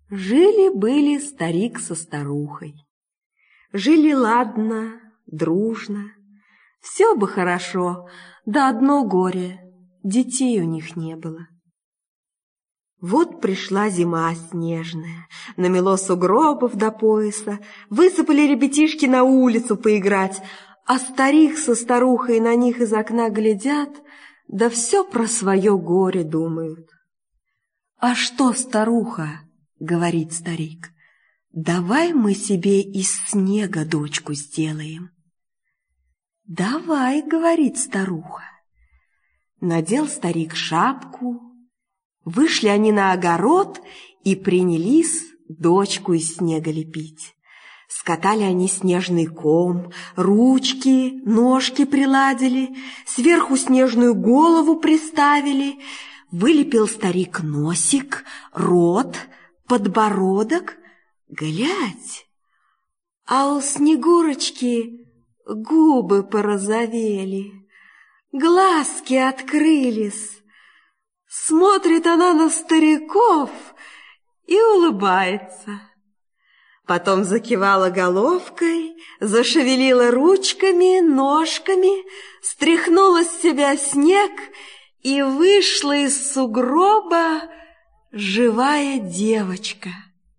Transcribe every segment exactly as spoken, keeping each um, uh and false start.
Жили-были старик со старухой. Жили ладно, дружно. Все бы хорошо, да одно горе — детей у них не было. Вот пришла зима снежная, намело сугробов до пояса, высыпали ребятишки на улицу поиграть, а старик со старухой на них из окна глядят, да все про свое горе думают. «А что, старуха?» — говорит старик. «Давай мы себе из снега дочку сделаем». «Давай», — говорит старуха. Надел старик шапку. Вышли они на огород и принялись дочку из снега лепить. Скатали они снежный ком, ручки, ножки приладили, сверху снежную голову приставили. Вылепил старик носик, рот, подбородок. Глядь, а у Снегурочки губы порозовели, глазки открылись. Смотрит она на стариков и улыбается. Потом закивала головкой, зашевелила ручками, ножками, стряхнула с себя снег, и вышла из сугроба живая девочка.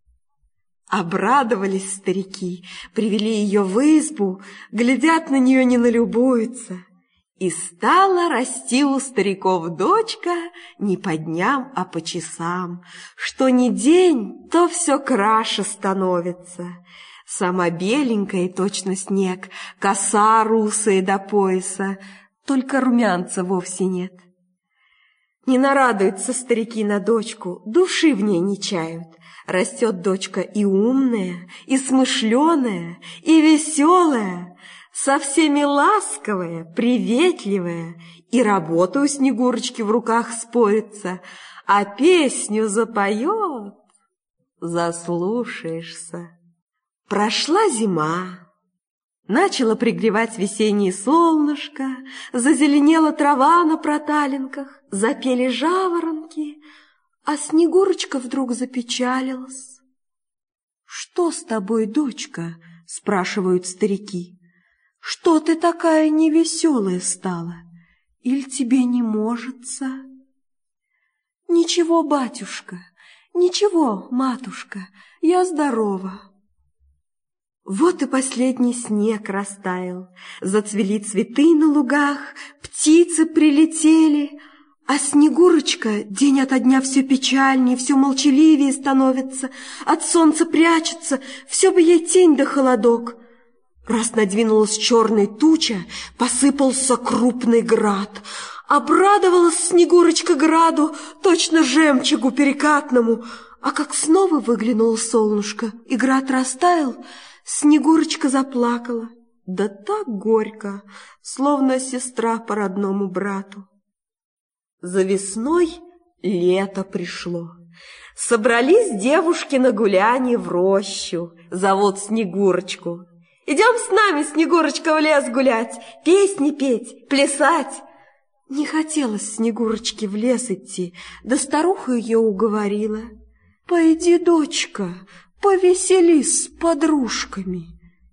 Обрадовались старики, привели ее в избу, глядят на нее, не налюбуются. И стала расти у стариков дочка не по дням, а по часам. Что ни день, то все краше становится. Сама беленькая и точно снег, коса русая до пояса, только румянца вовсе нет. Не нарадуются старики на дочку, души в ней не чают. Растет дочка и умная, и смышленая, и веселая, со всеми ласковая, приветливая, и работа у Снегурочки в руках спорится, а песню запоет, заслушаешься. Прошла зима, начало пригревать весеннее солнышко, зазеленела трава на проталинках, запели жаворонки, а Снегурочка вдруг запечалилась. «Что с тобой, дочка?» — спрашивают старики. «Что ты такая невеселая стала? Иль тебе не можется?» «Ничего, батюшка, ничего, матушка, я здорова». Вот и последний снег растаял, зацвели цветы на лугах, птицы прилетели, а Снегурочка день ото дня все печальнее, все молчаливее становится, от солнца прячется, все бы ей тень да холодок. Раз надвинулась черная туча, посыпался крупный град. Обрадовалась Снегурочка граду, точно жемчугу перекатному, а как снова выглянуло солнышко, и град растаял, Снегурочка заплакала, да так горько, словно сестра по родному брату. За весной лето пришло. Собрались девушки на гулянье в рощу, зовут Снегурочку. «Идем с нами, Снегурочка, в лес гулять, песни петь, плясать». Не хотелось Снегурочке в лес идти, да старуха ее уговорила. «Пойди, дочка, повеселись с подружками».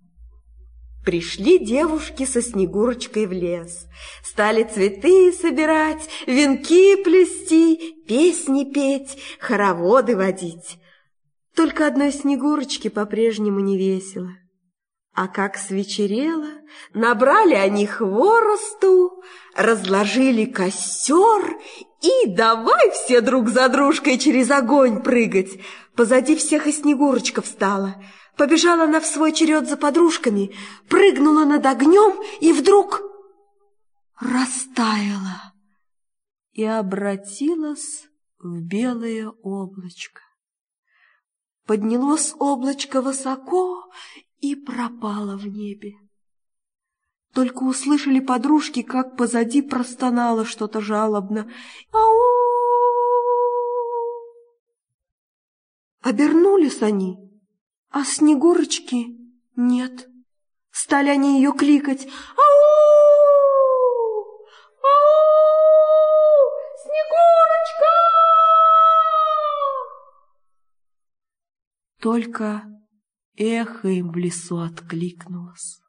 Пришли девушки со Снегурочкой в лес, стали цветы собирать, венки плести, песни петь, хороводы водить. Только одной Снегурочке по-прежнему не весело. А как свечерело, набрали они хворосту, разложили костер и давай все друг за дружкой через огонь прыгать. Позади всех и Снегурочка встала. Побежала она в свой черед за подружками, прыгнула над огнем и вдруг растаяла и обратилась в белое облачко. Поднялось облачко высоко и пропало в небе. Только услышали подружки, как позади простонало что-то жалобно. «Ау!» Обернулись они, а Снегурочки нет. Стали они ее кликать. «Ау! Ау! Снегурочка!» только эхо им в лесу откликнулось.